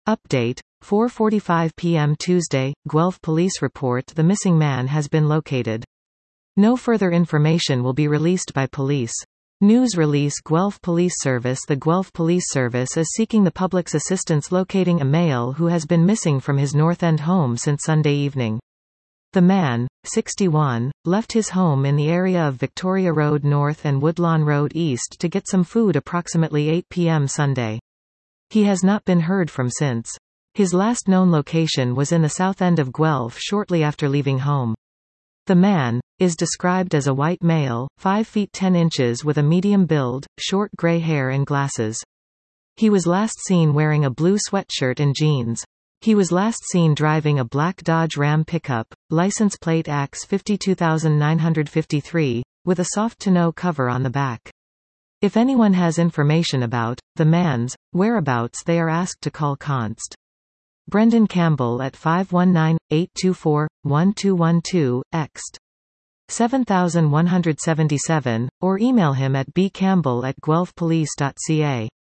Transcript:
Update: 4:45 p.m. Tuesday, Guelph police report the missing man has been located. No further information will be released by police. News release: Guelph Police Service. The Guelph Police Service is seeking the public's assistance locating a male who has been missing from his North End home since Sunday evening. The man, 61, left his home in the area of Victoria Road North and Woodlawn Road East to get some food approximately 8 p.m. Sunday. He has not been heard from since. His last known location was in the south end of Guelph shortly after leaving home. The man is described as a white male, 5 feet 10 inches with a medium build, short gray hair and glasses. He was last seen wearing a blue sweatshirt and jeans. He was last seen driving a black Dodge Ram pickup, license plate AX 52953, with a soft-to-no cover on the back. If anyone has information about the man's whereabouts, they are asked to call Const. Brendan Campbell at 519-824-1212, ext. 7177, or email him at bcampbell@guelphpolice.ca.